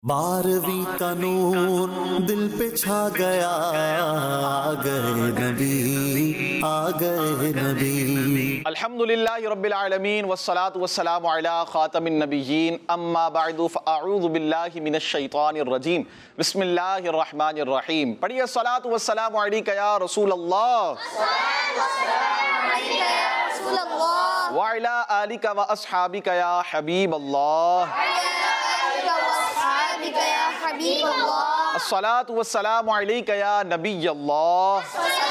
बारहवीं का नूर दिल पे छा गया, आ गए नबी, आ गए नबी। अल्हम्दुलिल्लाहि रब्बिल आलमीन वस्सलातु वस्सलामु अला खातमिन नबिय्यीन अम्मा बअदु फअऊज़ु बिल्लाहि मिनश शैतानिर रजीम बिस्मिल्लाहिर रहमानिर रहीम। पढ़िए सलातु वस्सलामु अलैका या रसूल अल्लाह व अला आलिका व अस्हाबिका या हबीब अल्लाह। अस्सलातु वस्सलामु अलैका या नबी अल्लाह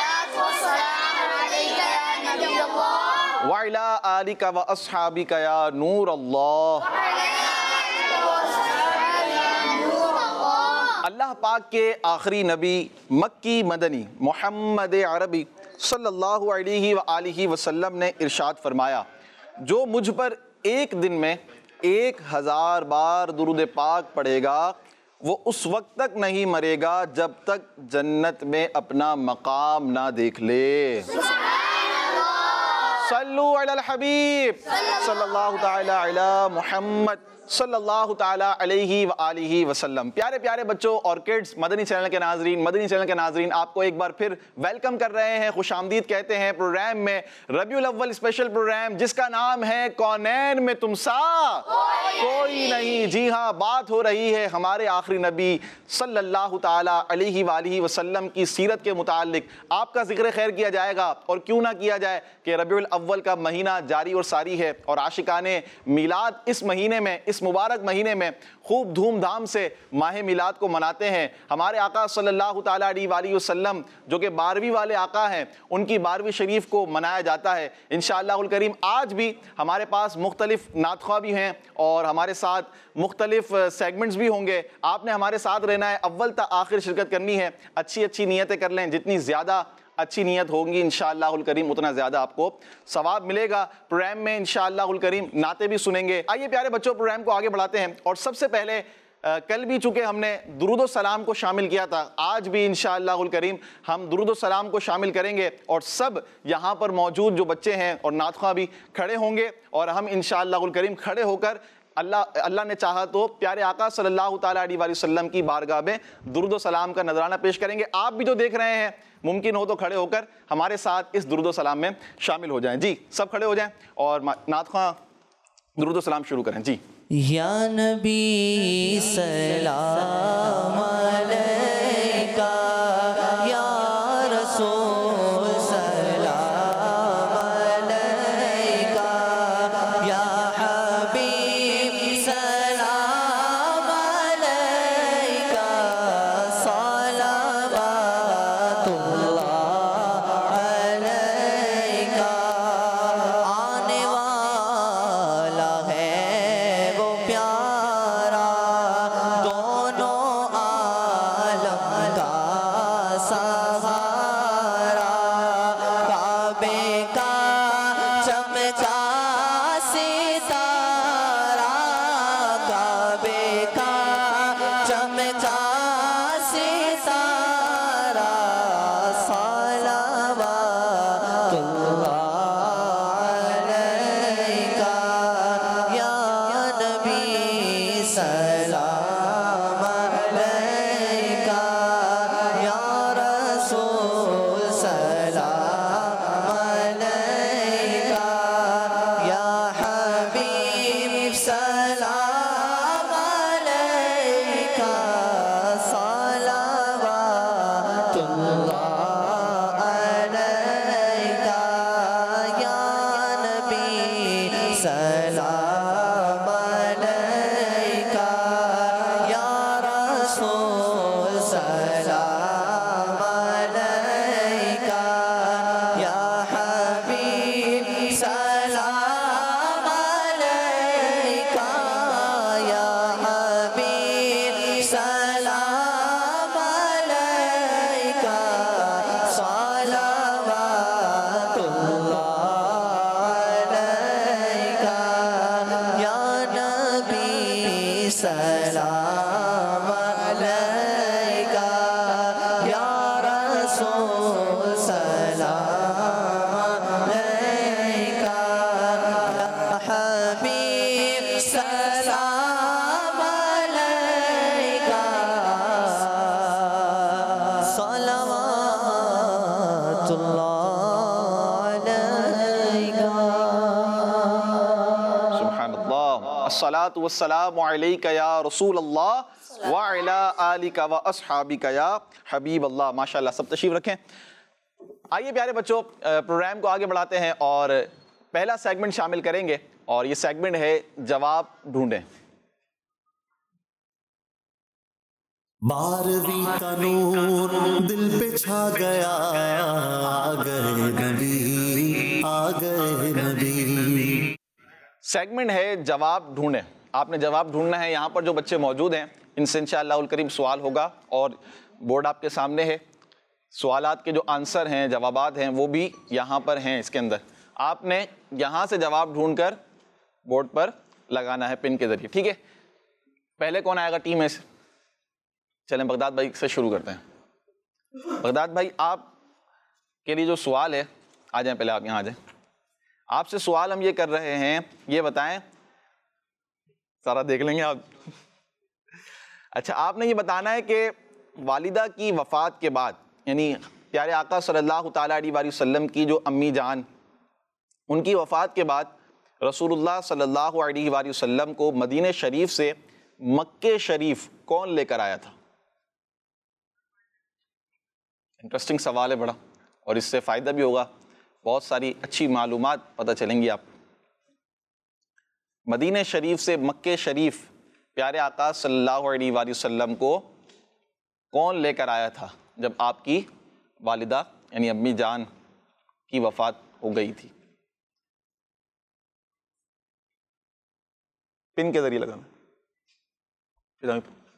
व अला आलिका व अस्हाबिका या नूर अल्लाह। अल्लाह पाक के आखिरी नबी मक्की मदनी मोहम्मद अरबी सल्लल्लाहु अलैहि व आलिहि वसल्लम ने इरशाद फरमाया, जो मुझ पर एक दिन में 1000 बार दुरूद पाक पढ़ेगा वो उस वक्त तक नहीं मरेगा जब तक जन्नत में अपना मकाम ना देख ले। सल्लु अलल हबीब सल्लल्लाहु ताला अला मुहम्मद सल्लल्लाहु ताला अलैहि व आलिहि वसल्लम। प्यारे प्यारे बच्चों और किड्स, मदनी चैनल के नाजरीन आपको एक बार फिर वेलकम कर रहे हैं, खुशामदीद कहते हैं प्रोग्राम में, रबीउल अव्वल स्पेशल प्रोग्राम जिसका नाम है कौनैन में तुम सा कोई नहीं। जी हाँ, बात हो रही है हमारे आखिरी नबी सल्लल्लाहु ताला अलैहि व आलिहि वसल्लम की सीरत के मुतालिक। आपका जिक्र खैर किया जाएगा, और क्यों ना किया जाए कि रबीउल अव्वल का महीना जारी और सारी है, और आशिकाने मीलाद इस महीने में, इस मुबारक महीने में खूब धूमधाम से माह मिलाद को मनाते हैं। हमारे आका सल्लल्लाहु ताला अलैहि वसल्लम जो कि 12वीं वाले आका हैं, उनकी 12वीं शरीफ को मनाया जाता है इंशाअल्लाहुल करीम। आज भी हमारे पास मुख्तलिफ नातख़्वा भी हैं और हमारे साथ मुख्तलिफ सेगमेंट्स भी होंगे। आपने हमारे साथ रहना है, अव्वल तक आखिर शिरकत करनी है। अच्छी अच्छी नीयतें कर लें, जितनी ज़्यादा अच्छी नीयत होगी इंशाअल्लाहुल करीम उतना ज़्यादा आपको सवाब मिलेगा। प्रोग्राम में इंशाअल्लाहुल करीम नाते भी सुनेंगे। आइए प्यारे बच्चों, प्रोग्राम को आगे बढ़ाते हैं। और सबसे पहले कल भी चूँकि हमने दुरूद सलाम को शामिल किया था, आज भी इंशाअल्लाहुल करीम हम दुरूद सलाम को शामिल करेंगे, और सब यहाँ पर मौजूद जो बच्चे हैं और नातख़्वा भी खड़े होंगे, और हम इंशाअल्लाहुल करीम खड़े होकर अल्लाह ने चाहा तो प्यारे आका सल्लल्लाहु ताला अलैहि वसल्लम की बारगाह में दुरूद सलाम का नजराना पेश करेंगे। आप भी जो देख रहे हैं, मुमकिन हो तो खड़े होकर हमारे साथ इस दुरूद सलाम में शामिल हो जाएं। जी, सब खड़े हो जाएं और नातख़्वा दुरूद सलाम शुरू करें। जी। या नबी सलाम अलैका, या रसूल सलाम अलैका, या हबीब सलाम अलैका, सलावतुल्लाह अलैका। आने वाला है वो प्यारा, الصلاۃ والسلام علیک یا رسول اللہ وعلی آلک و اصحابک یا حبیب اللہ. ماشاءاللہ, سب تشریف رکھیں. آئیے پیارے بچوں, پروگرام کو آگے بڑھاتے ہیں اور پہلا سیگمنٹ شامل کریں گے, اور یہ سیگمنٹ ہے جواب ڈھونڈیں. بارہویں کا نور دل پہ چھا گیا, آ گئے نبی, آ گئے نبی. سیگمنٹ ہے جواب ڈھونڈیں. آپ نے جواب ڈھونڈنا ہے. یہاں پر جو بچے موجود ہیں ان سے انشاءاللہ الکریم سوال ہوگا, اور بورڈ آپ کے سامنے ہے. سوالات کے جو آنسر ہیں, جوابات ہیں, وہ بھی یہاں پر ہیں اس کے اندر. آپ نے یہاں سے جواب ڈھونڈ کر بورڈ پر لگانا ہے پن کے ذریعے, ٹھیک ہے. پہلے کون آئے گا ٹیم میں سے؟ چلیں بغداد بھائی سے شروع کرتے ہیں. بغداد بھائی, آپ کے لیے جو سوال ہے, آ جائیں, پہلے آپ یہاں آ جائیں. آپ سے سوال ہم یہ کر رہے ہیں, یہ بتائیں, سارا دیکھ لیں گے آپ. اچھا, آپ نے یہ بتانا ہے کہ والدہ کی وفات کے بعد, یعنی پیارے آقا صلی اللہ تعالیٰ علیہ وآلہ وسلم کی جو امی جان, ان کی وفات کے بعد رسول اللہ صلی اللہ علیہ وآلہ وسلم کو مدینہ شریف سے مکہ شریف کون لے کر آیا تھا؟ انٹرسٹنگ سوال ہے بڑا, اور اس سے فائدہ بھی ہوگا, بہت ساری اچھی معلومات پتہ چلیں گی آپ. مدینہ شریف سے مکہ شریف پیارے آقا صلی اللہ علیہ وآلہ وسلم کو کون لے کر آیا تھا جب آپ کی والدہ یعنی امی جان کی وفات ہو گئی تھی؟ پن کے ذریعے لگانا.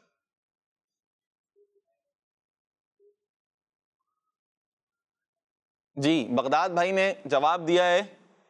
جی, بغداد بھائی نے جواب دیا ہے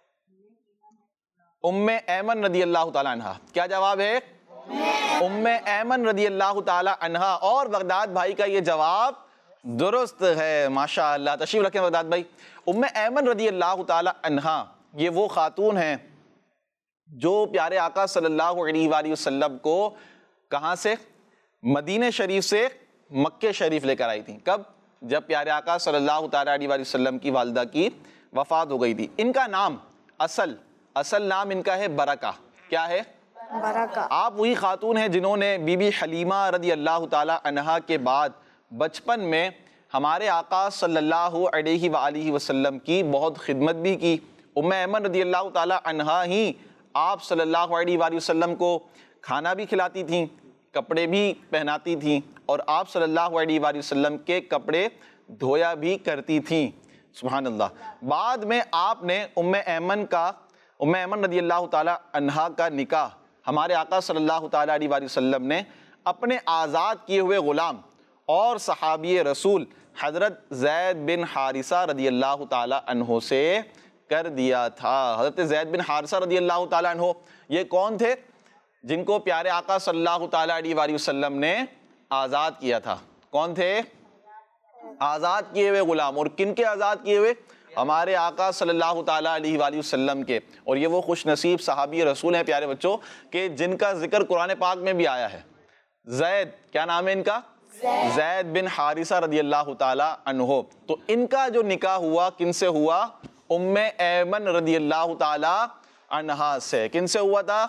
ام ایمن رضی اللہ تعالیٰ عنہ. کیا جواب ہے؟ ام ایمن رضی اللہ تعالیٰ عنہ. اور بغداد بھائی کا یہ جواب درست ہے. ماشاءاللہ, تشریف رکھیں بغداد بھائی. ام ایمن رضی اللہ تعالیٰ عنہ یہ وہ خاتون ہیں جو پیارے آقا صلی اللہ علیہ وآلہ وسلم کو کہاں سے؟ مدینہ شریف سے مکہ شریف لے کر آئی تھیں. کب؟ جب پیارے آقا صلی اللہ تعالیٰ علیہ وآلہ وسلم کی والدہ کی وفات ہو گئی تھی. ان کا نام اصل نام ان کا ہے برکہ. کیا ہے؟ برکہ. آپ وہی خاتون ہیں جنہوں نے بی بی حلیمہ رضی اللہ تعالیٰ عنہا کے بعد بچپن میں ہمارے آقا صلی اللہ علیہ وآلہ وسلم کی بہت خدمت بھی کی. ام ایمن رضی اللہ تعالیٰ عنہا ہی آپ صلی اللہ علیہ وآلہ وسلم کو کھانا بھی کھلاتی تھیں, کپڑے بھی پہناتی تھیں, اور آپ صلی اللہ علیہ وآلہ وسلم کے کپڑے دھویا بھی کرتی تھیں. سبحان اللہ. بعد میں آپ نے ام ایمن رضی اللہ تعالیٰ عنہا کا نکاح ہمارے آقا صلی اللہ تعالیٰ علیہ وآلہ وسلم نے اپنے آزاد کیے ہوئے غلام اور صحابی رسول حضرت زید بن حارثہ رضی اللہ تعالیٰ عنہ سے کر دیا تھا. حضرت زید بن حارثہ رضی اللہ تعالیٰ عنہ یہ کون تھے؟ جن کو پیارے آقا صلی اللہ تعالیٰ علیہ وآلہ وسلم نے آزاد کیا تھا. کون تھے؟ آزاد کیے ہوئے غلام. اور کن کے آزاد کیے ہوئے؟ ہمارے آقا صلی اللہ تعالیٰ علیہ وآلہ وسلم کے. اور یہ وہ خوش نصیب صحابی رسول ہیں پیارے بچوں کہ جن کا ذکر قرآن پاک میں بھی آیا ہے. زید, کیا نام ہے ان کا؟ زید بن حارثہ رضی اللہ تعالیٰ عنہ. تو ان کا جو نکاح ہوا کن سے ہوا؟ ام ایمن رضی اللہ تعالیٰ عنہا سے. کن سے ہوا تھا؟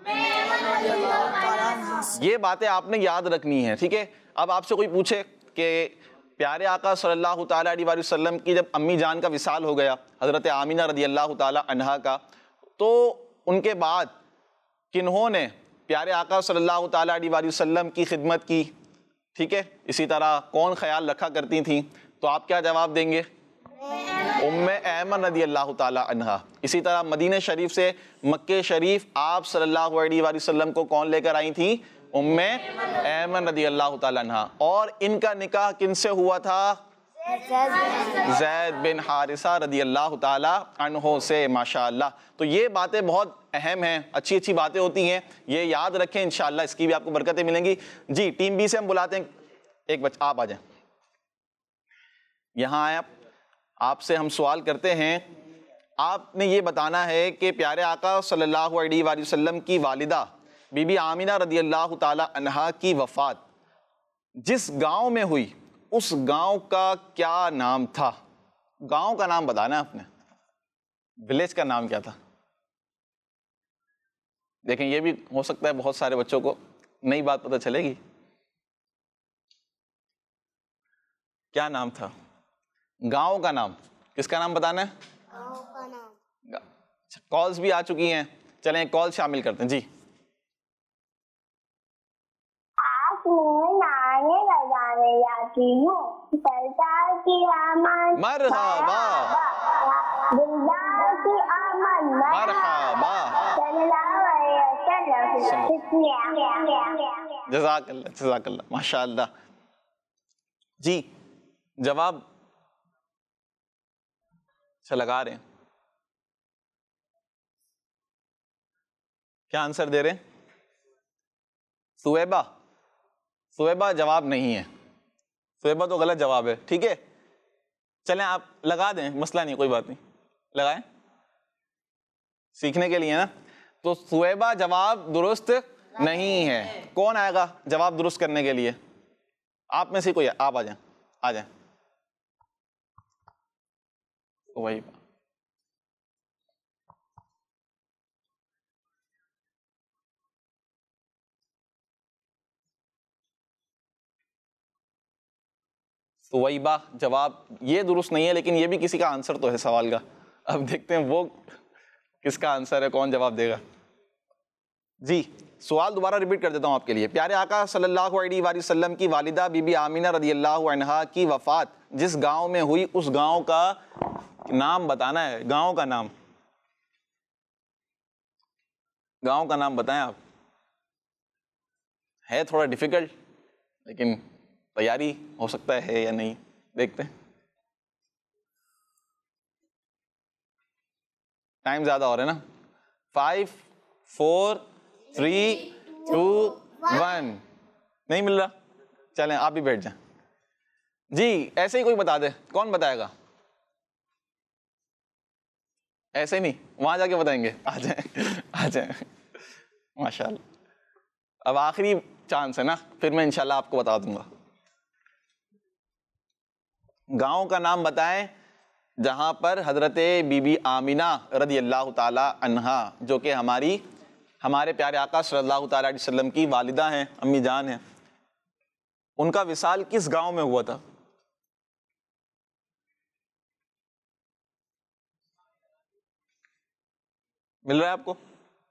یہ باتیں آپ نے یاد رکھنی ہیں, ٹھیک ہے. اب آپ سے کوئی پوچھے کہ پیارے آقا صلی اللہ تعالیٰ علیہ وآلہ وسلم کی جب امی جان کا وصال ہو گیا حضرت آمینہ رضی اللہ تعالیٰ عنہا کا, تو ان کے بعد کنہوں نے پیارے آقا صلی اللہ تعالیٰ علیہ وآلہ وسلم کی خدمت کی؟ ٹھیک ہے, اسی طرح کون خیال رکھا کرتی تھیں؟ تو آپ کیا جواب دیں گے؟ ام ایمن رضی اللہ تعالیٰ عنہا. اسی طرح مدینہ شریف سے مکہ شریف آپ صلی اللہ علیہ وآلہ وسلم کو کون لے کر آئی تھیں؟ ام ایمن رضی اللہ تعالیٰ عنہا. اور ان کا نکاح کن سے ہوا تھا؟ زید بن حارثہ رضی اللہ تعالیٰ عنہ سے. ماشاءاللہ. تو یہ باتیں بہت اہم ہیں, اچھی اچھی باتیں ہوتی ہیں, یہ یاد رکھیں, انشاءاللہ اس کی بھی آپ کو برکتیں ملیں گی. جی, ٹیم بی سے ہم بلاتے ہیں ایک بچہ, آپ آ جائیں, یہاں آئیں. آپ سے ہم سوال کرتے ہیں, آپ نے یہ بتانا ہے کہ پیارے آقا صلی اللہ علیہ وآلہ وسلم کی والدہ بی بی آمینہ رضی اللہ تعالیٰ عنہا کی وفات جس گاؤں میں ہوئی اس گاؤں کا کیا نام تھا؟ گاؤں کا نام بتانا ہے آپ نے, ولیج کا نام کیا تھا؟ دیکھیں یہ بھی ہو سکتا ہے بہت سارے بچوں کو نئی بات پتہ چلے گی. کیا نام تھا؟ گاؤں کا نام. کس کا نام بتانا ہے؟ گاؤں کا نام. کالز بھی آ چکی ہیں, چلیں کال شامل کرتے ہیں. جی آج میں نعرے لگانے جاتی ہوں, سرکار کی آمد مرحبا دلدار کی آمد مرحبا. صلی اللہ علیہ وسلم. جزاک اللہ جزاک اللہ, ماشاء اللہ. جی جواب اچھا لگا رہے ہیں, کیا آنسر دے رہے ہیں؟ سویبا. سویبا جواب نہیں ہے, سویبا تو غلط جواب ہے. ٹھیک ہے چلیں آپ لگا دیں, مسئلہ نہیں, کوئی بات نہیں, لگائیں, سیکھنے کے لیے نا. تو سویبا جواب درست نہیں ہے. کون آئے گا جواب درست کرنے کے لیے؟ آپ میں سے کوئی, آپ آ جائیں, آ جائیں. وہی سویبا جواب یہ درست نہیں ہے, لیکن یہ بھی کسی کا آنسر تو ہے سوال کا. اب دیکھتے ہیں وہ کس کا آنسر ہے, کون جواب دے گا. جی سوال دوبارہ ریپیٹ کر دیتا ہوں آپ کے لیے. پیارے آقا صلی اللہ علیہ وآلہ وسلم کی والدہ بی بی آمینہ رضی اللہ عنہا کی وفات جس گاؤں میں ہوئی اس گاؤں کا نام بتانا ہے. گاؤں کا نام, گاؤں کا نام بتائیں آپ. ہے تھوڑا ڈیفیکلٹ, لیکن تیاری ہو سکتا ہے یا نہیں, دیکھتے ہیں. ٹائم زیادہ ہو رہا ہے نا. 5 4 3 2 1. نہیں مل رہا, چلیں آپ بھی بیٹھ جائیں. جی ایسے ہی کوئی بتا دے, کون بتائے گا؟ ایسے ہی نہیں, وہاں جا کے بتائیں گے. آ جائیں آ جائیں, ماشاء اللہ. اب آخری چانس ہے نا, پھر میں انشاءاللہ آپ کو بتا دوں گا. گاؤں کا نام بتائیں جہاں پر حضرت بی بی آمینہ رضی اللہ تعالی عنہا, جو کہ ہمارے پیارے آقا صلی اللہ تعالی علیہ وسلم کی والدہ ہیں, امی جان ہیں, ان کا وصال کس گاؤں میں ہوا تھا؟ مل رہا ہے آپ کو؟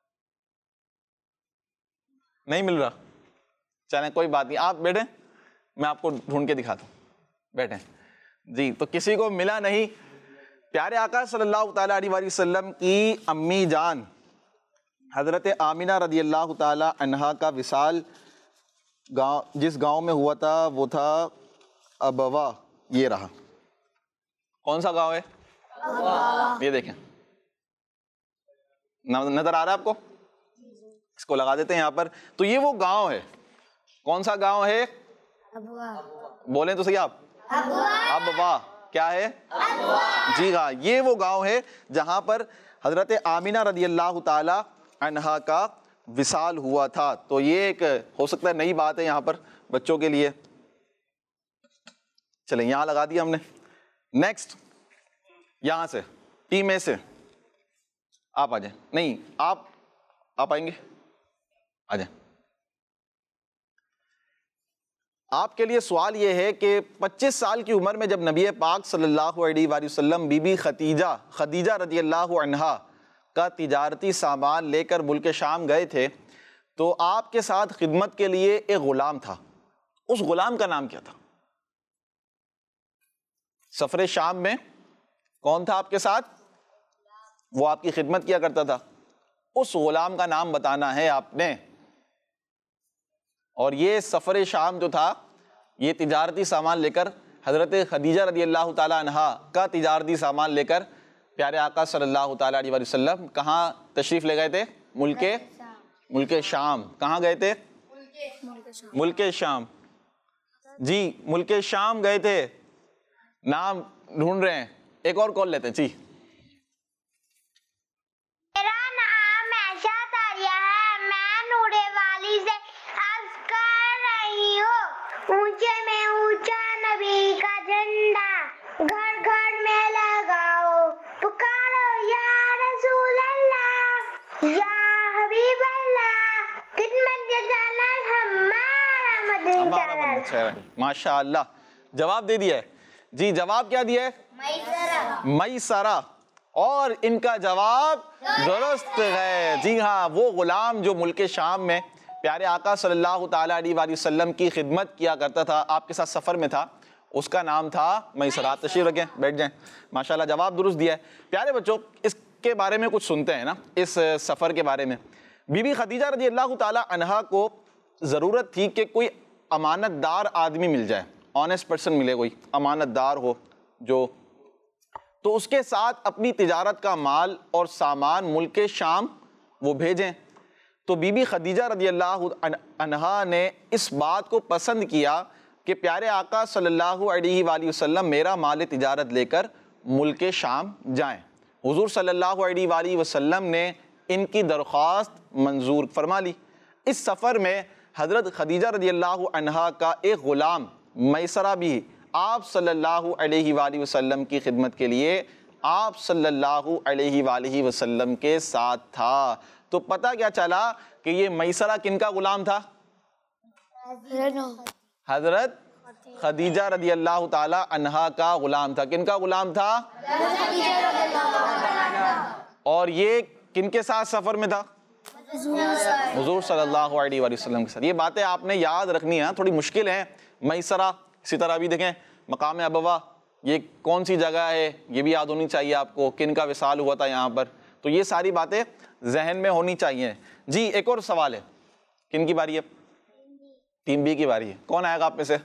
نہیں مل رہا, چلیں کوئی بات نہیں, آپ بیٹھیں, میں آپ کو ڈھونڈ کے دکھاتا ہوں. بیٹھیں. جی تو کسی کو ملا نہیں. پیارے آقا صلی اللہ تعالیٰ علیہ وآلہ وسلم کی امی جان حضرت آمینہ رضی اللہ تعالیٰ عنہا کا وصال جس گاؤں میں ہوا تھا وہ تھا ابوا. یہ رہا. کون سا گاؤں ہے؟ یہ دیکھیں, نظر آ رہا ہے آپ کو؟ اس کو لگا دیتے ہیں یہاں پر. تو یہ وہ گاؤں ہے. کون سا گاؤں ہے؟ بولیں تو صحیح آپ. ابوا. کیا ہے؟ جی ہاں, یہ وہ گاؤں ہے جہاں پر حضرت آمینہ رضی اللہ تعالی عنہا کا وصال ہوا تھا. تو یہ ایک ہو سکتا ہے نئی بات ہے یہاں پر بچوں کے لیے. چلیں یہاں لگا دیا ہم نے. نیکسٹ یہاں سے ٹی میں سے آپ آ جائیں. نہیں آپ آئیں گے, آ جائیں. آپ کے لیے سوال یہ ہے کہ 25 سال کی عمر میں جب نبی پاک صلی اللہ علیہ وآلہ وسلم بی بی خدیجہ رضی اللہ عنہا کا تجارتی سامان لے کر ملک شام گئے تھے تو آپ کے ساتھ خدمت کے لیے ایک غلام تھا. اس غلام کا نام کیا تھا؟ سفر شام میں کون تھا آپ کے ساتھ؟ وہ آپ کی خدمت کیا کرتا تھا. اس غلام کا نام بتانا ہے آپ نے. اور یہ سفر شام جو تھا یہ تجارتی سامان لے کر حضرت خدیجہ رضی اللہ تعالیٰ عنہا کا تجارتی سامان لے کر پیارے آقا صلی اللہ تعالیٰ علیہ وسلم کہاں تشریف لے گئے تھے؟ ملک شام. کہاں گئے تھے؟ ملک شام. جی ملک شام گئے تھے. نام ڈھونڈ رہے ہیں, ایک اور کال لیتے ہیں. جی میرا نام ایشا تاریہ ہے, میں نورے والی سے عرض کر رہی ہوں. اونچے میں اونچا نبی کا جھنڈا گھر گھر میں لگاؤ, پکارو یا رسول اللہ یا حبیب اللہ. مدنی ہمارا چینل بندہ چہرہ ماشاء اللہ جواب دے دیا ہے جی جواب کیا دیا ہے میسرہ اور ان کا جواب درست ہے جی ہاں وہ غلام جو ملک شام میں پیارے آقا صلی اللہ تعالیٰ علیہ وآلہ وسلم کی خدمت کیا کرتا تھا آپ کے ساتھ سفر میں تھا اس کا نام تھا میسرہ تشریف رکھیں بیٹھ جائیں ماشاءاللہ جواب درست دیا ہے پیارے بچوں اس کے بارے میں کچھ سنتے ہیں نا اس سفر کے بارے میں بی بی خدیجہ رضی اللہ تعالیٰ عنہا کو ضرورت تھی کہ کوئی امانت دار آدمی مل جائے آنیسٹ پرسن ملے کوئی امانت دار ہو جو تو اس کے ساتھ اپنی تجارت کا مال اور سامان ملک شام وہ بھیجیں تو بی بی خدیجہ رضی اللہ عنہا نے اس بات کو پسند کیا کہ پیارے آقا صلی اللہ علیہ وآلہ وسلم میرا مال تجارت لے کر ملک شام جائیں حضور صلی اللہ علیہ وآلہ وسلم نے ان کی درخواست منظور فرما لی اس سفر میں حضرت خدیجہ رضی اللہ عنہا کا ایک غلام میسرہ بھی آپ صلی اللہ علیہ وآلہ وسلم کی خدمت کے لیے آپ صلی اللہ علیہ وآلہ وسلم کے ساتھ تھا تو پتہ کیا چلا کہ یہ میسرہ کن کا غلام تھا حضرت خدیجہ رضی اللہ تعالی عنہا کا غلام تھا کن کا غلام تھا اور یہ کن کے ساتھ سفر میں تھا حضور صلی اللہ علیہ وآلہ وسلم کے ساتھ یہ باتیں آپ نے یاد رکھنی ہیں تھوڑی مشکل ہیں میسرہ اسی طرح بھی دیکھیں مقام ابوا یہ کون سی جگہ ہے یہ بھی یاد ہونی چاہیے آپ کو کن کا وصال ہوا تھا یہاں پر تو یہ ساری باتیں ذہن میں ہونی چاہیے جی ایک اور سوال ہے کن کی باری ہے ٹیم بی کی باری ہے کون آئے گا آپ میں سے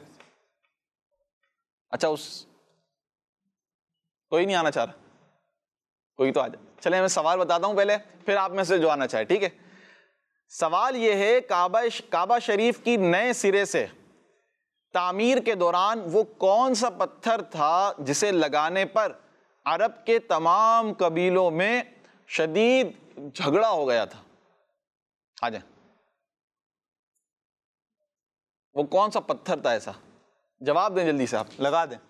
اچھا کوئی نہیں آنا چاہ رہا کوئی تو آ جائے چلیں میں سوال بتاتا ہوں پہلے پھر آپ میں سے جو آنا چاہے ٹھیک ہے سوال یہ ہے کعبہ شریف کی نئے سرے سے تعمیر کے دوران وہ کون سا پتھر تھا جسے لگانے پر عرب کے تمام قبیلوں میں شدید جھگڑا ہو گیا تھا آ جائیں وہ کون سا پتھر تھا ایسا جواب دیں جلدی سے آپ لگا دیں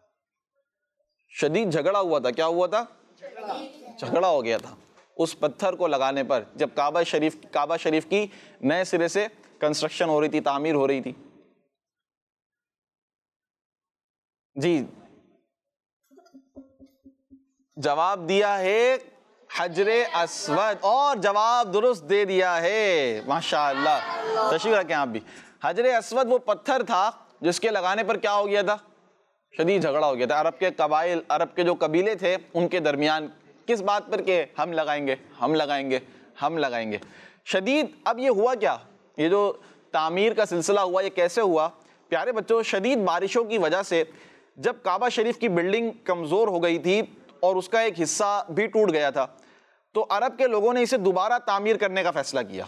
شدید جھگڑا ہوا تھا کیا ہوا تھا جھگڑا ہو گیا تھا اس پتھر کو لگانے پر جب کعبہ شریف کی نئے سرے سے کنسٹرکشن ہو رہی تھی تعمیر ہو رہی تھی جی جواب دیا ہے حجر اسود اور جواب درست دے دیا ہے ماشاءاللہ تشریف رکھیں آپ بھی حجر اسود وہ پتھر تھا جس کے لگانے پر کیا ہو گیا تھا شدید جھگڑا ہو گیا تھا عرب کے جو قبیلے تھے ان کے درمیان کس بات پر کہ ہم لگائیں گے شدید اب یہ ہوا کیا یہ جو تعمیر کا سلسلہ ہوا یہ کیسے ہوا پیارے بچوں شدید بارشوں کی وجہ سے جب کعبہ شریف کی بلڈنگ کمزور ہو گئی تھی اور اس کا ایک حصہ بھی ٹوٹ گیا تھا تو عرب کے لوگوں نے اسے دوبارہ تعمیر کرنے کا فیصلہ کیا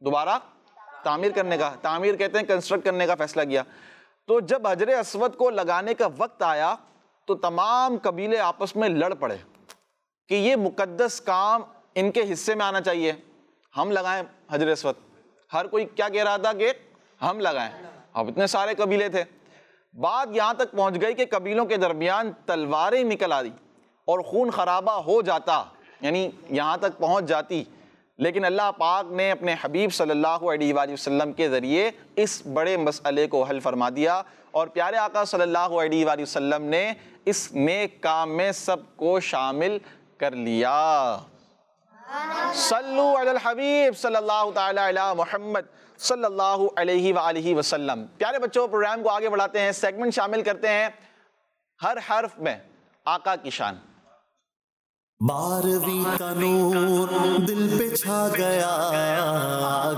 تعمیر کہتے ہیں کنسٹرکٹ کرنے کا فیصلہ کیا تو جب حجر اسود کو لگانے کا وقت آیا تو تمام قبیلے آپس میں لڑ پڑے کہ یہ مقدس کام ان کے حصے میں آنا چاہیے ہم لگائیں حجر اسود ہر کوئی کیا کہہ رہا تھا کہ ہم لگائیں اب اتنے سارے قبیلے تھے بات یہاں تک پہنچ گئی کہ قبیلوں کے درمیان تلواریں نکل آئی اور خون خرابہ ہو جاتا یعنی یہاں تک پہنچ جاتی لیکن اللہ پاک نے اپنے حبیب صلی اللہ علیہ وآلہ وسلم کے ذریعے اس بڑے مسئلے کو حل فرما دیا اور پیارے آقا صلی اللہ علیہ وآلہ وسلم نے اس نیک کام میں سب کو شامل کر لیا صلو علی الحبیب صلی اللہ تعالی علی محمد صلی اللہ علیہ وآلہ وسلم پیارے بچوں پروگرام کو آگے بڑھاتے ہیں سیگمنٹ شامل کرتے ہیں ہر حرف میں آقا کی شان 12ویں کا نور دل پہ چھا گیا آ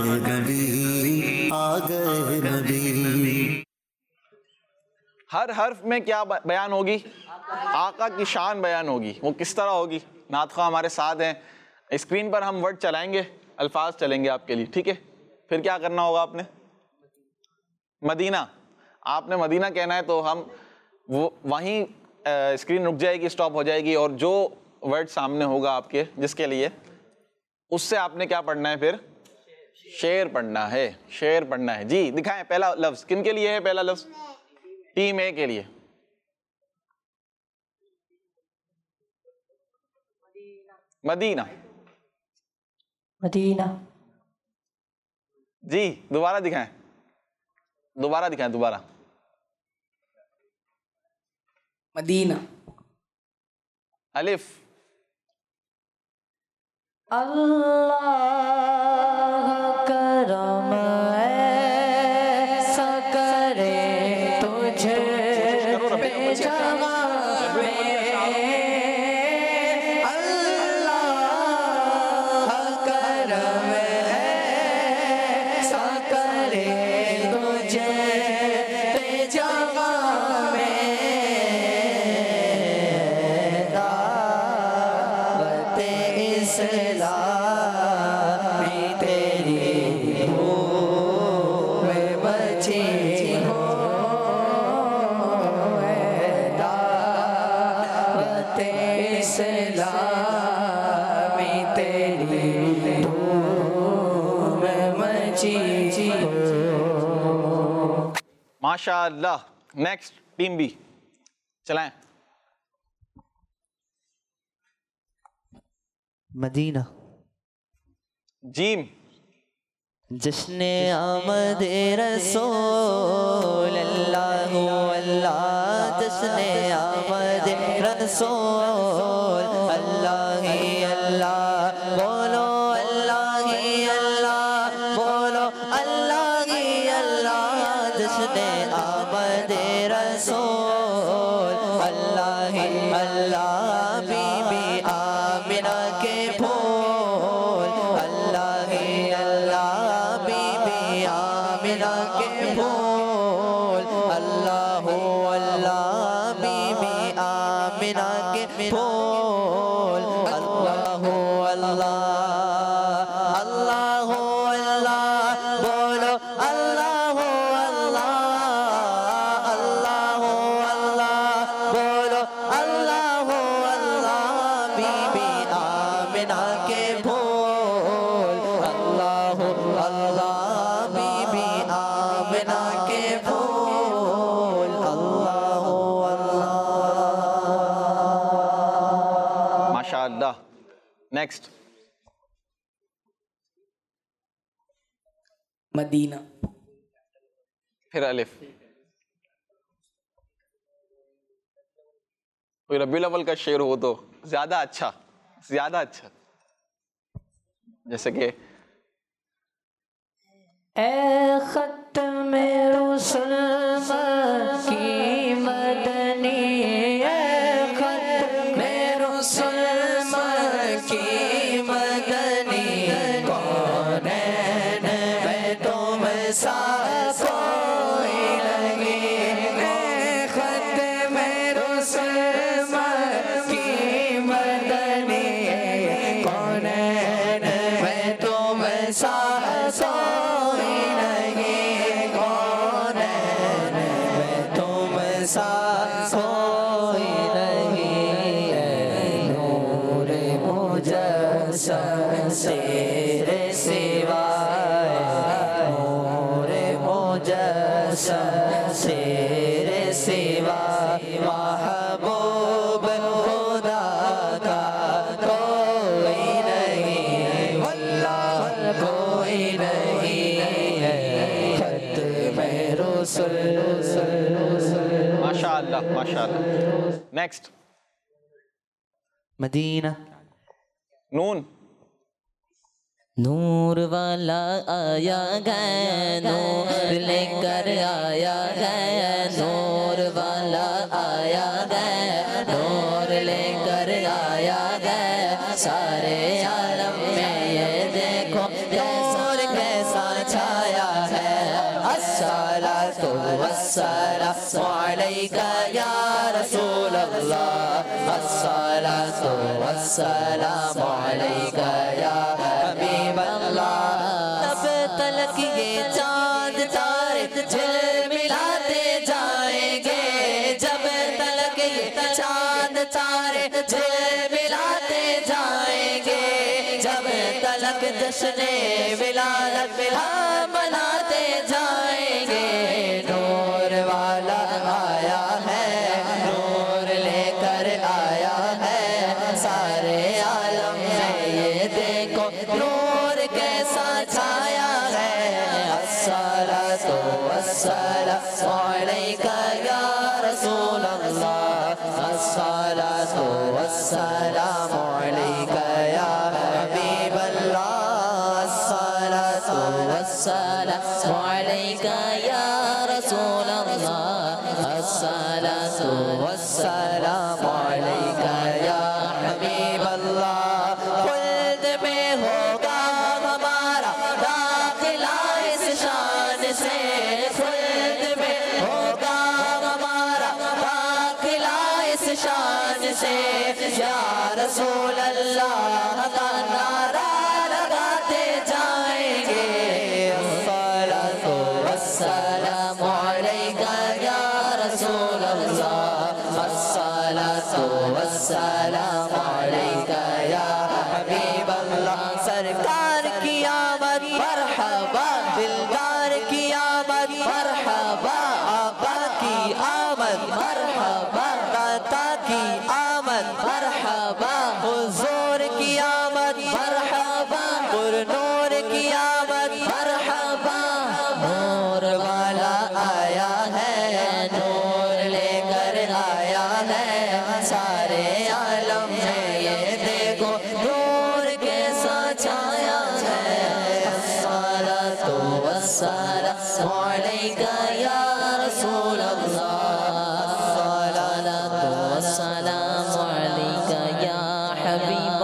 گئے نبی ہر حرف میں کیا بیان ہوگی آقا کی شان بیان ہوگی وہ کس طرح ہوگی نعت خواہ ہمارے ساتھ ہیں اسکرین پر ہم ورڈ چلائیں گے الفاظ چلیں گے آپ کے لیے ٹھیک ہے پھر کیا کرنا ہوگا آپ نے مدینہ آپ نے مدینہ کہنا ہے تو ہم وہیں اسکرین رک جائے گی سٹاپ ہو جائے گی اور جو ورڈ سامنے ہوگا آپ کے جس کے لیے اس سے آپ نے کیا پڑھنا ہے پھر شعر پڑھنا ہے جی دکھائیں پہلا لفظ کن کے لیے ہے پہلا لفظ ٹیم اے کے لیے مدینہ مدینہ جی دوبارہ دکھائیں دوبارہ دکھائیں دوبارہ. مدینہ. الف. اللہ کرم ایسا کرے تجھے پہ جہاں میں. اللہ کرم ایسا کرے تجھے پہ جہاں میں. دعوت اسلامی تیری دھوم مچی ہو. دعوت اسلامی تیری دھوم مچی ہو. ماشاء اللہ. نیکسٹ ٹیم بی چلائیں. مدینہ. جیم. جشن آمد رسول اللہ اللہ. جشن آمد رسول اللہ ہی اللہ. بولو اللہ ہی اللہ. بولو اللہ ہی اللہ. جشن آمد رسول اللہ ہی اللہ. بی بی آمنہ کے پھول اللہ ہی اللہ. بی بی آمنہ کے پھول اللہ ہو اللہ. بی بی آمنہ کے پھول اللہ ہو اللہ. اللہ ہو اللہ. بولو اللہ ہو اللہ. اللہ ہو اللہ. بولو اللہ ہو اللہ. بی بی آمنہ کے پھول اللہ ہو اللہ. بی بی آمنہ کے پھول اللہ ہو اللہ. ماشاء اللہ. نیکسٹ. مدینہ. پھر الف. کوئی ربیع الاول کا شعر ہو تو زیادہ اچھا زیادہ اچھا. جیسے کہ اے ختم رسل مکی مدنی. اے ختم رسل مکی مدنی. کونین میں تم سا کوئی نہیں. اے ختم رسل مکی مدنی. کونین میں تم سا کوئی نہیں. کونین میں تم سا کوئی نہیں. اے نور مجسم تیرے سوائے. نور مجسم تیرے سوائے. محبوب خدا کا کوئی نہیں. واللہ کوئی نہیں. ختم رسل. ماشاء اللہ ماشاء اللہ. نیکسٹ. مدینہ. نون. نور والا آیا گیا. نور لے کر آیا گیا. نور والا آیا گیا. نور لے کر آیا گیا. سارے عالم میں یہ دیکھو نور کیسا چھایا ہے. الصلاۃ والسلام علیک یا رسول اللہ. الصلاۃ والسلام علیک یا حبیب اللہ. تب تلک یہ چاند تارے جھلملاتے جائیں گے. جب تلک یہ چاند تارے جھلملاتے جائیں گے. جب تلک جشن ولادت مناتے جائیں گے. نور والا آیا ہے. نور لے کر آیا ہے. سارے عالم میں یہ دیکھو نور کیسا چھایا ہے. الصلاۃ والسلام عليك يا رسول الله الصلاة والسلام عليك يا حبيب الله الصلاة والسلام عليك يا رسول الله الصلاة والسلام عليك يا حبيب الله خلد میں ہوگا ہمارا داخلہ اس شان سے خلد میں ہوگا ہمارا داخلہ اس شان سے یا رسول اللہ کا نعرہ لگاتے جائیں گے الصلاۃ والسلام علیک یا رسول اللہ الصلاۃ والسلام علیک یا حبیب اللہ سرکار کی آمد مرحبا دلدار کی آمد مرحبا آقا کی آمد مرحبا داتا کی آمد مرحبا حضور کی آمد مرحبا پر نور کی آمد مرحبا نور والا آیا ہے نور لے کر آیا ہے سارے عالم میں یہ دیکھو نور کیسا چھایا ہے الصلاۃ والسلام علیک یا رسول اللہ الصلاۃ والسلام علیک یا حبیب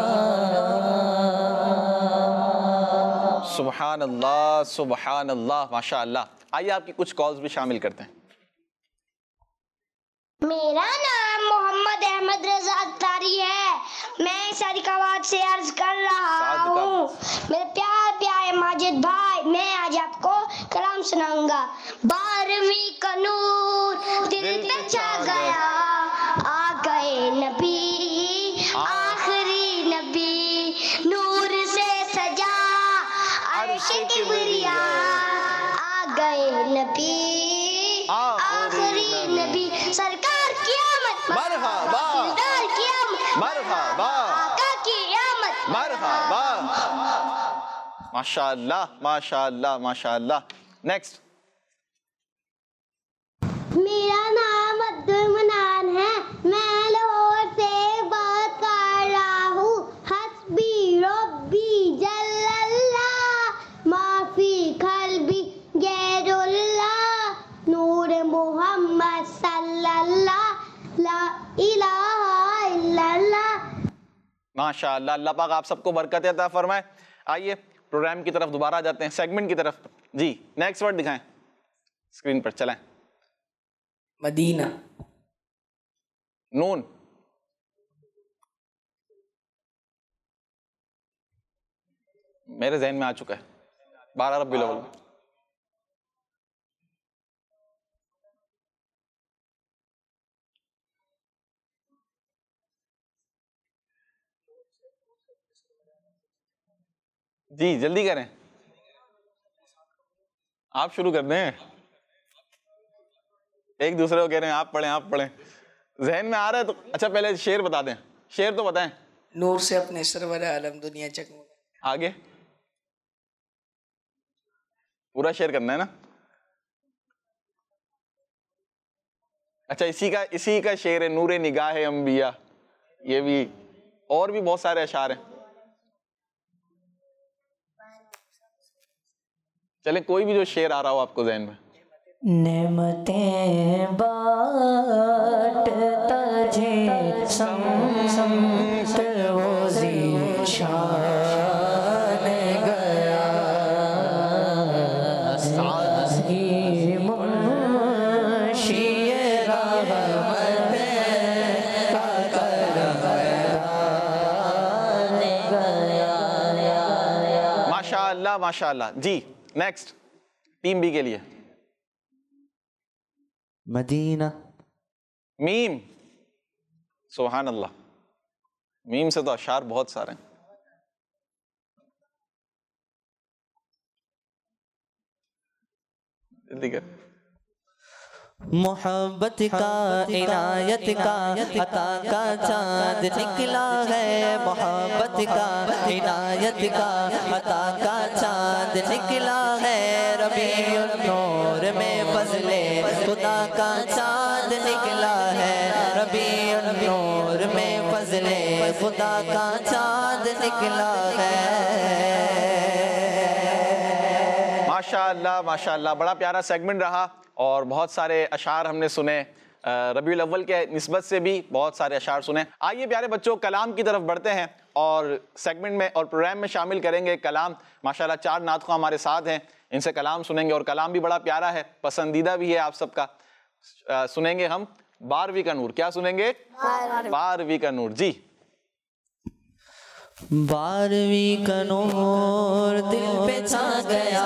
اللہ سبحان اللہ سبحان اللہ ماشاء اللہ. آئیے آپ کی کچھ کالز بھی شامل کرتے ہیں. میرا نام محمد احمد رضا اختاری ہے. میں صادقاباد سے عرض کر رہا ہوں. میرے پیارے ماجد بھائی میں آج آپ کو کلام سناؤں گا. 12ویں کا نور دل پہ چھا گیا آ گئے نبی آخری نبی نور سے سجا عرش کبریا آ گئے نبی آخری نبی سرکار کی آمد مرحبا دیدار کی آمد مرحبا آقا کی آمد مرحبا ماشاء اللہ ماشاء اللہ ماشاء اللہ. نیکسٹ. میرا نام عبدالمنان ہے. میں لاہور سے بات کر رہا ہوں. حسبی ربی جل اللہ معافی قلبی غیر اللہ نور محمد صلی اللہ لا الہ الا اللہ. ماشاء اللہ. اللہ پاک آپ سب کو برکت عطا فرمائے. آئیے پروگرام کی طرف دوبارہ جاتے ہیں سیگمنٹ کی طرف. جی نیکسٹ ورڈ دکھائیں اسکرین پر. چلائیں. مدینہ نون میرے ذہن میں آ چکا ہے 12 ربیع الاول. جی جلدی کریں آپ شروع کر دیں. ایک دوسرے کو کہہ رہے ہیں آپ پڑھیں ذہن میں آ رہا ہے تو اچھا پہلے شعر بتا دیں. شعر تو بتائیں. نور سے اپنے سرور عالم دنیا چکمو. آگے پورا شعر کرنا ہے نا. اچھا اسی کا شعر ہے نور نگاہ انبیاء. یہ بھی اور بھی بہت سارے اشعار ہیں. چلیں کوئی بھی جو شعر آ رہا ہو آپ کو ذہن میں. نعمتیں بانٹتا جے سمت وہ ذیشان گیا سازی منشی رحمت کا کرم گیا. ماشاء اللہ ماشاء اللہ. جی نیکسٹ ٹیم بی کے لیے. مدینہ. میم. سبحان اللہ. میم سے تو اشعار بہت سارے ہیں. جلدی کر. محبت کا عنایت کا عطا کا چاند نکلا ہے. محبت کا عنایت کا عطا کا چاند نکلا ہے. ربیع النور میں فضل خدا کا چاند نکلا ہے، ربیع النور میں فضل خدا کا چاند نکلا ہے۔ ماشاءاللہ ماشاءاللہ، بڑا پیارا سیگمنٹ رہا اور بہت سارے اشعار ہم نے سنے، ربیع الاول کے نسبت سے بھی بہت سارے اشعار سنے۔ آئیے پیارے بچوں کلام کی طرف بڑھتے ہیں اور سیگمنٹ میں اور پروگرام میں شامل کریں گے کلام۔ ماشاءاللہ 4 نعت خواں ہمارے ساتھ ہیں، ان سے کلام سنیں گے اور کلام بھی بڑا پیارا ہے، پسندیدہ بھی ہے آپ سب کا۔ سنیں گے ہم 12ویں کا نور، کیا سنیں گے؟ 12ویں کا نور، جی۔ 12ویں کا نور دل پہ چھا گیا،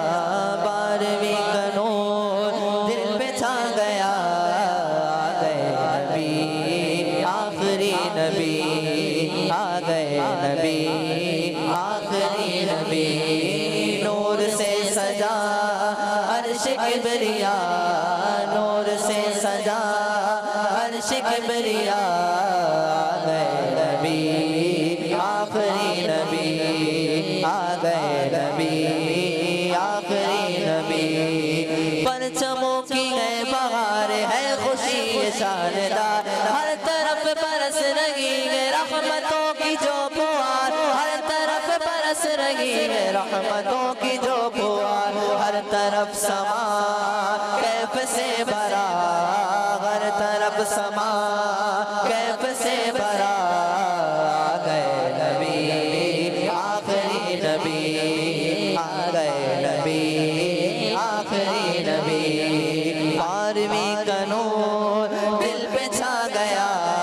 12ویں کا نور دل پہ چھا گیا، آ گئے نبی آخری نبی، آ گئے نبی آخری نبی، نور سے سجا عرش کبریا، نور سے سجا عرش کبریا، آ گئے نبی آخری نبی، آ گئے نبی آخری نبی، پرچموں کی ہے بہار ہے خوشی شاندار، ہر طرف برس رہی ہے رحمتوں کی جو بہار، ہر طرف برس رہی ہے رحمتوں کی جو بہار، ہر طرف سما کیف سے بھرا، ہر طرف سما کیف سے بھرا، آ گئے نبی آخری نبی، آ گئے نبی آخری نبی، 12ویں کا نور دل پہ چھا گیا،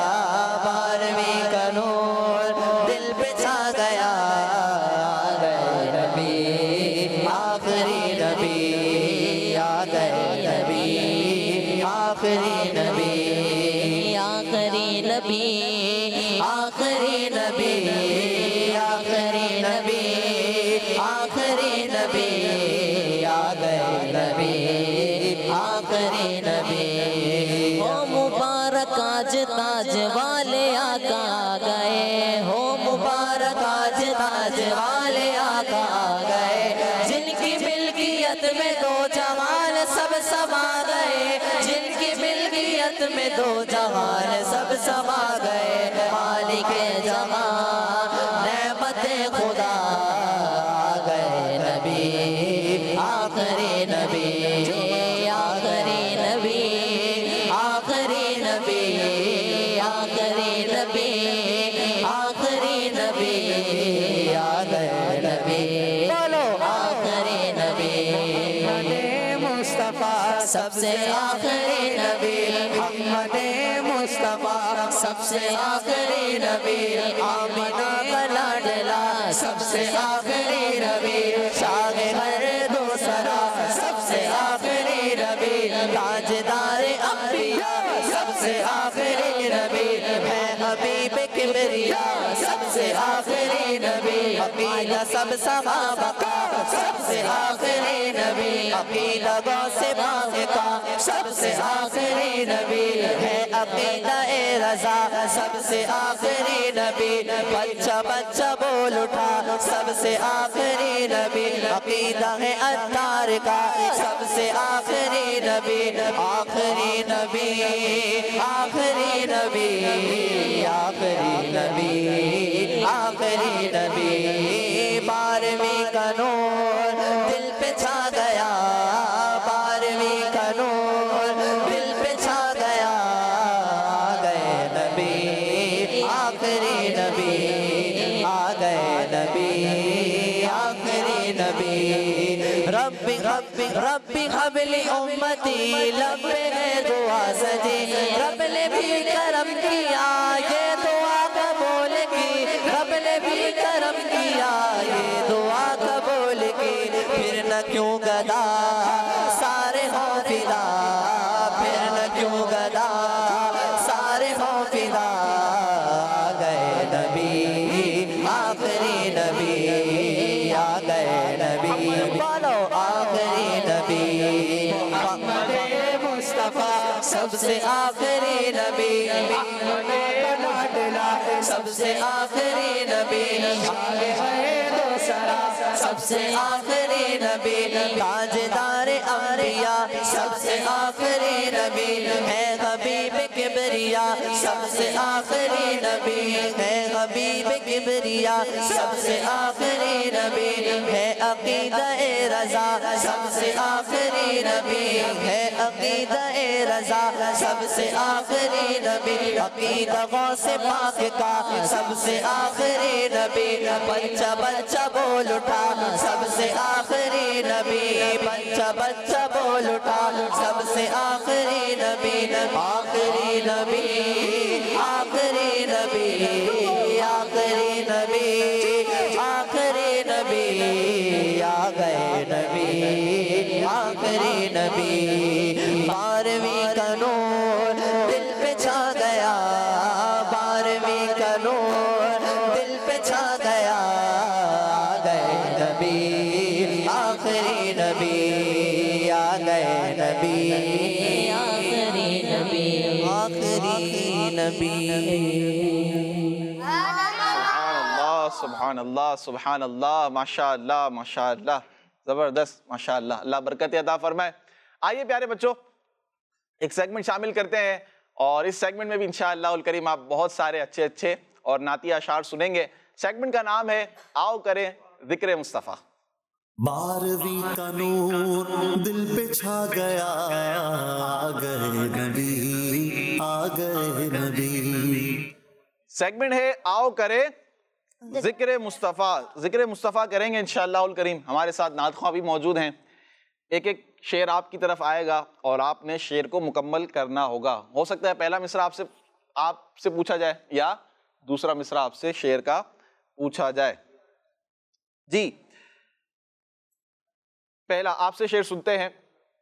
12ویں کا نور دل پہ چھا گیا، آ گئے نبی آخری نبی، آ گئے نبی آخری نبی، آخری نبی آخری نبی، آخری نبی آخری نبی، آ گئے نبی آخری نبی، ہو مبارک آج تاج والے آقا آ گئے، ہو مبارک آج تاج والے آقا آ گئے، جن کی ملکیت میں 2 جہان سب سما گئے، جن کی ملکیت میں 2 جہان سب سما گئے، مالک جہاں نعمت خدا، آ گئے نبی آخری نبی، آخری نبی آخری نبی، آخری نبی آخری نبی، آ گئے نبی، بولو آخری نبی، مصطفیٰ سب سے آخری نبی، محمد مصطفیٰ سب سے آخری نبی، آمینہ کا لاڈلا سب سے آخری نبی، شاہ ہر دوسرا سب سے آخری نبی، تاجدار انبیاء سب سے آخری نبی، ہے حبیب کبریا سب سے آخری نبی، عقیدہ سب صحابہ کا سب سے آخری نبی، عقیدہ غوث باقا سب سے آخری نبی، ہے عقیدہ رضا سب سے آخری نبی، بچہ بچہ بول اٹھا سب سے آخری نبی، عقیدہ ہے عطار کا سب سے آخری نبی، آخری نبی آخری نبی، آخری نبی آخری نبی، 12ویں کا نور دل پہ چھا گیا، 12ویں کا نور دل پہ چھا گیا، آ گئے نبی آخری نبی، آ گئے نبی آخری نبی، ربی ربی ربی حبلی امتی لب ہے دعا سجی، رب نے بھی کرم کیا یہ دعا قبول کی، رب نے بھی کرم کیا یہ دعا قبول کی، پھر نہ کیوں گدا سارے ہوں فدا، پھر نہ کیوں گدا سارے ہوں فدا، آ گئے نبی آخری نبی، آ گئے نبی، بولو آخری نبی، محمد مصطفیٰ سب سے آخری نبی، سب سے آخری نبی، زہرا سب سے آخری نبی تاجدار انبیاء سب سے آخری نبی ہے حبیب کبریا سب سے آخری نبی ہے حبیب کبریا سب سے آخری نبی ہے عقیدہ رضا سب سے آخری نبی ہے عقیدہ رضا سب سے آخری نبی عقیدہ غوث پاک کا سب سے آخری نبی بچہ بچہ بول اٹھا سب سے آخری نبی بچہ بچہ بول اٹھا سب سے آخری نبی آخری نبی آخری نبی آخری نبی آخری نبی آ گئے نبی آخری نبی 12ویں کا نور دل پہ چھا گیا 12ویں کا نور دل پہ چھا گیا آ گئے نبی آخری نبی آ گئے نبی آخری نبی آخری نبی سبحان اللہ سبحان اللہ ماشاءاللہ ماشاءاللہ زبردست ماشاءاللہ اللہ برکت عطا فرمائے. آئیے پیارے بچوں ایک سیگمنٹ شامل کرتے ہیں اور اس سیگمنٹ میں بھی انشاءاللہ الکریم آپ بہت سارے اچھے اور نعتیہ اشعار سنیں گے. سیگمنٹ کا نام ہے آؤ کریں ذکر مصطفیٰ. 12ویں کا نور دل پہ چھا گیا آ گئے نبی آ گئے نبی. سیگمنٹ ہے آؤ کریں ذکر مصطفیٰ. ذکر مصطفیٰ کریں گے انشاءاللہ الکریم. ہمارے ساتھ نعت خواں بھی موجود ہیں. ایک شعر آپ کی طرف آئے گا اور آپ نے شعر کو مکمل کرنا ہوگا. ہو سکتا ہے پہلا مصرع آپ سے پوچھا جائے یا دوسرا مصرع آپ سے شعر کا پوچھا جائے. جی پہلا آپ سے شعر سنتے ہیں.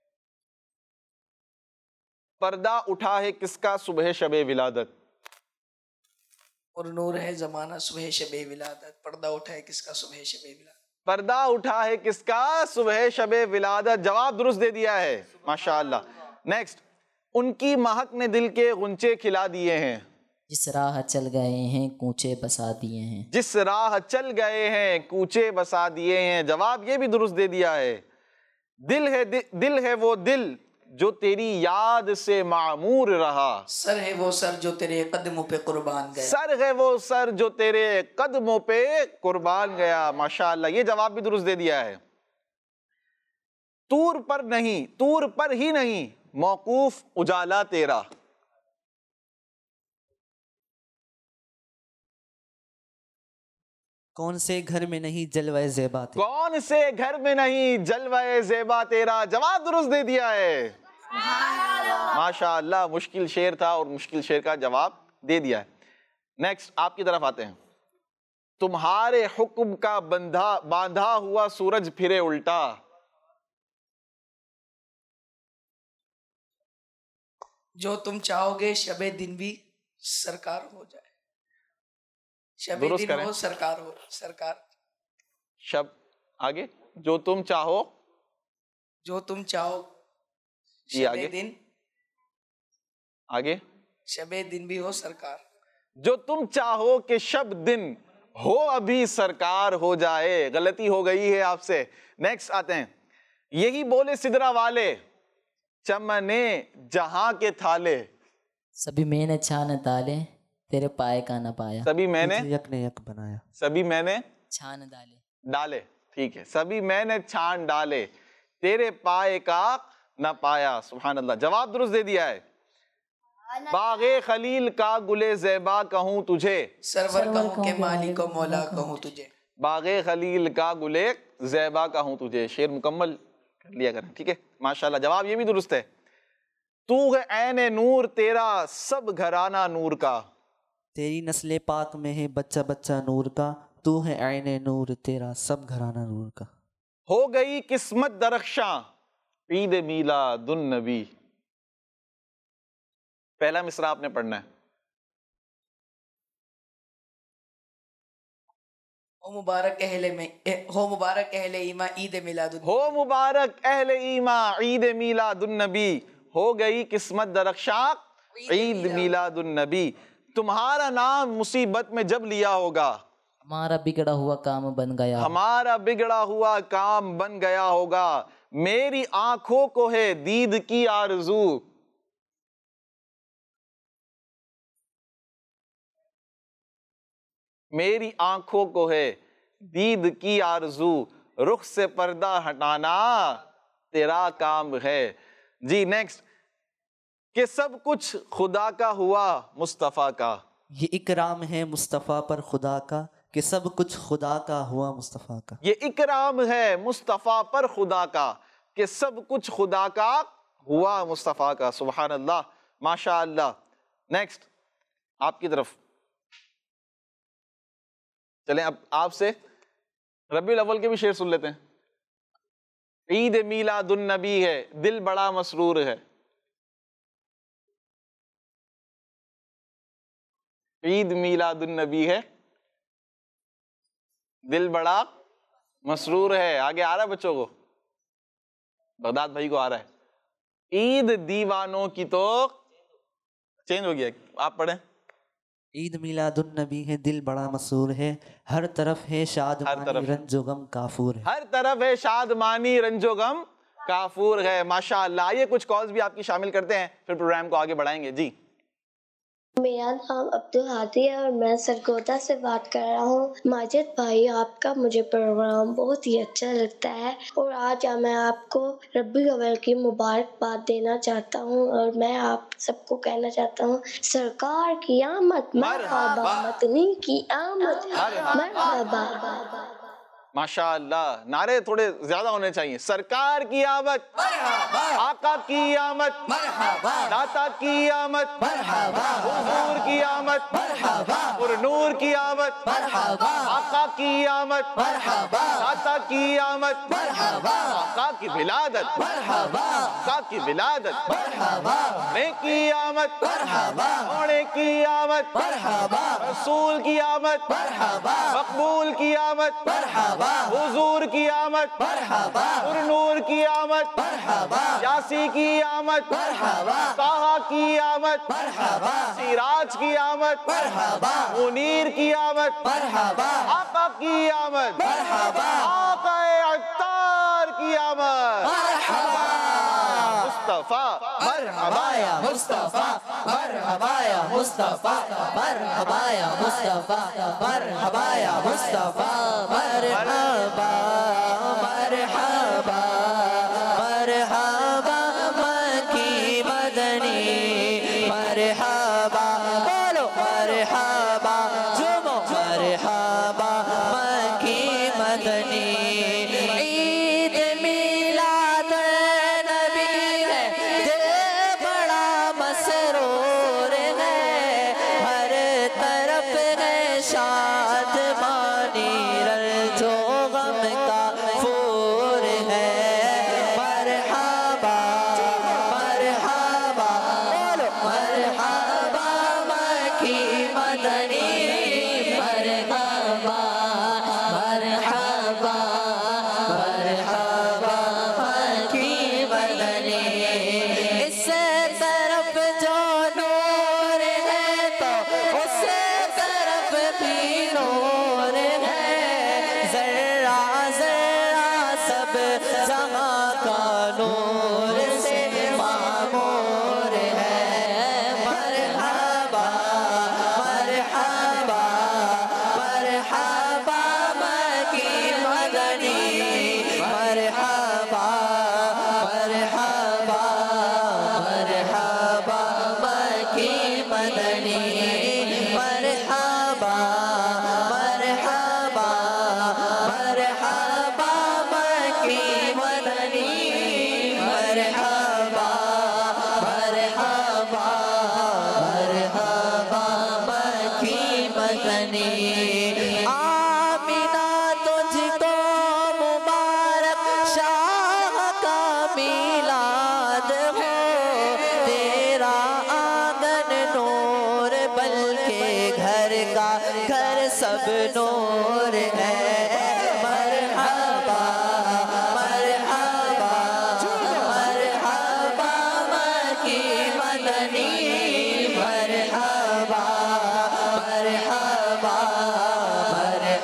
پردہ اٹھا ہے کس کا صبح شب ولادت اور نور ہے زمانہ صبح شب ولادت. پردہ اٹھا ہے کس کا صبح شب ولادت. پردہ اٹھا ہے کس کا صبح شب ولادت. جواب درست دے دیا ہے ماشاءاللہ. نیکسٹ ان کی مہک نے دل کے غنچے کھلا دیے ہیں. جس راہ چل گئے ہیں کوچے بسا دیے ہیں. جس راہ چل گئے ہیں کوچے بسا دیے ہیں. جواب یہ بھی درست دے دیا ہے. دل ہے وہ دل جو تیری یاد سے معمور رہا. سر ہے وہ سر جو تیرے قدموں پہ قربان گیا. سر ہے وہ سر جو تیرے قدموں پہ قربان گیا. ماشاءاللہ یہ جواب بھی درست دے دیا ہے. طور پر ہی نہیں موقوف اجالا تیرا. کون سے گھر میں نہیں جلوہ زیبا تیرا. کون سے گھر میں نہیں جلوہ زیبا تیرا. جواب درست دے دیا ہے ماشاءاللہ. مشکل شعر تھا اور مشکل شعر کا جواب دے دیا ہے. نیکسٹ آپ کی طرف آتے ہیں. تمہارے حکم کا باندھا ہوا سورج پھرے الٹا. جو تم چاہو گے شب دن بھی سرکار ہو جائے. شب درست دن کریں. ہو سرکار ہو سرکار. شب آگے جو تم چاہو. جو تم چاہو جی آگے. شب دن آگے شب دن بھی ہو سرکار. جو تم چاہو کہ شب دن ہو ابھی سرکار ہو جائے. غلطی ہو گئی ہے آپ سے. نیکسٹ آتے ہیں. یہی بولے سدرا والے چمنے جہاں کے تھالے. سبھی میں نے چھان ڈالے تیرے پائے کا نہ پایا. سبھی میں نے یک نے یک بنایا. سبھی میں نے چھان ڈالے ڈالے. ٹھیک ہے. سبھی میں نے چھان ڈالے تیرے پائے کا نہ پایا. سبحان اللہ. جواب درست دے دیا ہے. باغ خلیل کا گلے زیبا کہوں تجھے. سرور کہوں کہ مالک و مولا کہوں تجھے. باغ خلیل کا گلے زیبا کہوں تجھے. شعر مکمل کر لیا کریں. ٹھیک ہے ماشاءاللہ. جواب یہ بھی درست ہے. تو ہے عین نور تیرا سب گھرانہ نور کا. تیری نسل پاک میں ہے بچہ بچہ نور کا. تو ہے عین نور تیرا سب گھرانہ نور کا. ہو گئی قسمت درخشاں عید میلاد النبی. پہلا مصرع آپ نے پڑھنا ہے. ہو مبارک اہل ایمان عید میلاد النبی. ہو مبارک اہل ایمان عید میلاد النبی. ہو گئی قسمت درخشاں عید میلاد النبی. تمہارا نام مصیبت میں جب لیا ہوگا ہمارا بگڑا ہوا کام بن گیا، ہمارا بگڑا ہوا کام بن گیا ہوگا، میری آنکھوں کو ہے دید کی آرزو، میری آنکھوں کو ہے دید کی آرزو، رخ سے پردہ ہٹانا تیرا کام ہے۔ جی نیکسٹ، کہ سب کچھ خدا کا ہوا مصطفیٰ کا، یہ اکرام ہے مصطفیٰ پر خدا کا کہ سب کچھ خدا کا ہوا مصطفیٰ کا۔ یہ اکرام ہے مصطفیٰ پر خدا کا کہ سب کچھ خدا کا ہوا مصطفیٰ کا۔ سبحان اللہ، ماشاء اللہ۔ نیکسٹ آپ کی طرف چلیں، اب آپ سے ربیع الاول کے بھی شعر سن لیتے ہیں۔ عید میلاد النبی ہے دل بڑا مسرور ہے، عید میلاد النبی ہے دل بڑا مسرور ہے۔ آگے آ رہا ہے بچوں کو، بغداد بھائی کو آ رہا ہے۔ عید دیوانوں کی تو چینج ہو گیا، آپ پڑھیں۔ عید میلاد النبی ہے دل بڑا مسرور ہے، ہر طرف ہے شادمانی رنج و غم کافور ہے، ہر طرف ہے شادمانی رنج و غم کافور ہے۔ ماشاء اللہ۔ آئیے کچھ کالز بھی آپ کی شامل کرتے ہیں، پھر پروگرام کو آگے بڑھائیں گے۔ جی میرا نام عبدالہادی ہے اور میں سرگودا سے بات کر رہا ہوں۔ ماجد بھائی، آپ کا مجھے پروگرام بہت ہی اچھا لگتا ہے، اور آج میں آپ کو ربیع الاول کی مبارکباد دینا چاہتا ہوں، اور میں آپ سب کو کہنا چاہتا ہوں سرکار کی آمد مرحبا، مدنی کی آمد مرحبا۔ ماشاء اللہ، نعرے تھوڑے زیادہ ہونے چاہیے۔ سرکار کی آمد مرحبا، آقا کی آمد مرحبا، داتا کی آمد مرحبا، حضور کی آمد مرحبا، پر نور کی آمد مرحبا، آقا کی آمد مرحبا، داتا کی آمد مرحبا، آقا کی ولادت مرحبا، آقا کی ولادت مرحبا، ہونے کی آمد مرحبا، ہونے کی آمد مرحبا، رسول کی آمد مرحبا، مقبول کی آمد مرحبا، حضور کی آمد مرحبا، پر نور کی آمد مرحبا، یاسی کی آمد مرحبا، طٰہٰ کی آمد مرحبا، سراج کی آمد مرحبا، منیر کی آمد مرحبا، آقا کی آمد مرحبا، آقا عطار کی آمد مرحبا، مصطفیٰ مرحبا یا مصطفیٰ، مرحبا یا مصطفیٰ، مرحبا یا مصطفیٰ، مرحبا یا مصطفیٰ، مرحبا مرحبا مرحبا مکی مدنی، مرحبا بولو مرحبا جمو، مرحبا مکی مدنی۔ عید میلاد نبی ہے دل بڑا مسرور ہے، ہر طرف ہے شادمانی رنج و غم کافور ہے، مرحبا مرحبا بولو مرحبا مکی مدنی، مرحبا مرحبا مرحبا مکی مدنی۔ اس طرف جو نور ہے تو اس طرف بھی نور ہے، ذرہ ذرہ سب جہاں کا نور سے معمور ہے، مرحبا مرحبا مرحبا مکی مدنی، مرحبا مرحبا مرحبا مکی مدنی، مرحبا مرحبا مرحبا مکی مدنی، مرحبا مرحبا مرحبا مکی مدنی۔ آمینہ تجھ کو مبارک شاہ کا میلاد ہو، تیرا آنگن نور بلکہ گھر کا گھر سب نور ہے، مرحبا مرحبا مرحبا مکی مدنی، مرحبا مرحبا مرحبا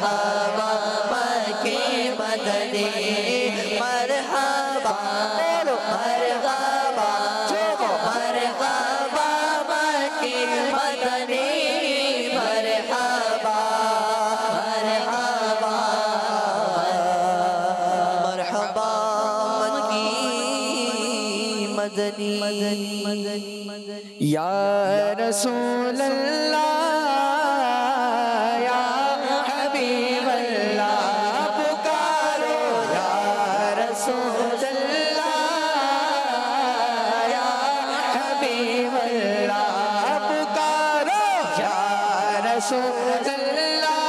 یا رسول اللہ یا حبیب اللہ پکارو یا رسول اللہ یا حبیب اللہ پکارو یا رسول اللہ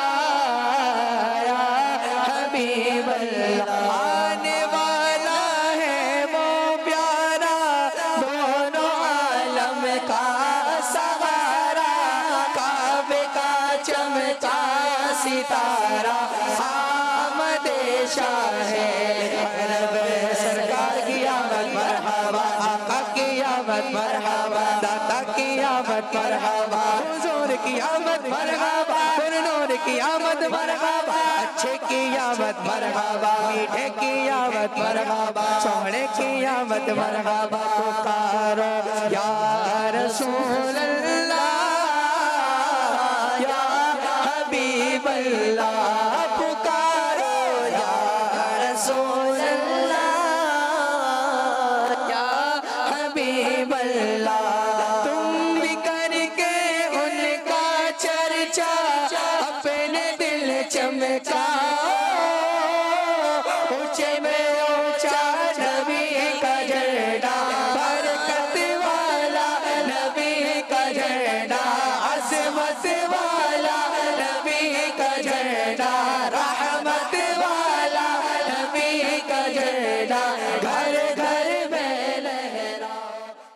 یا حبیب اللہ آنے والا ہے وہ پیارا دونوں عالم کا سہارا کعبے کا چمکا ستارہ آمد شاہ عرب سرکار کی آمد مرحبا آقا کی آمد مرحبا داتا کی آمد مرحبا حضور کی آمد مرحبا نور کی آمد مرحبا اچھے کی آمد مرحبا میٹھے کی آمد مرحبا سونے کی آمد مرحبا پکارو یا رسول اللہ یا حبیب اللہ پکارو یا رسول اللہ یا حبیب اللہ تم بھی کر کے ان کا چرچا اپنے دل چمکاؤ اونچے میں اونچا نبی کا جھنڈا برکت والا نبی کا جھنڈا عظمت والا نبی کا جھنڈا رحمت والا نبی کا جھنڈا